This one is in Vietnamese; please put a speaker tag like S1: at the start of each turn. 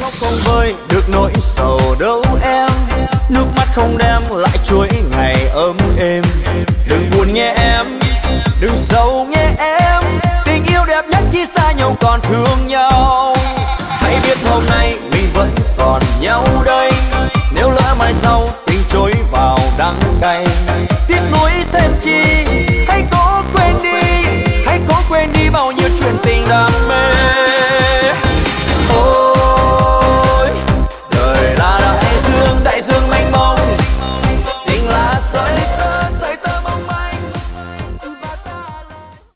S1: khóc không vơi được nỗi sầu đâu em, nước mắt không đem lại chuỗi ngày ấm êm. Đừng buồn nghe em, đừng sầu nghe em, tình yêu đẹp nhất khi xa nhau còn thương nhau. Hãy biết hôm nay mình vẫn còn nhau đây, nếu lỡ mai sau tình trôi vào đắng cay, tiếc nuối thêm chi. Hãy cố quên đi, hãy cố quên đi bao nhiêu chuyện tình đã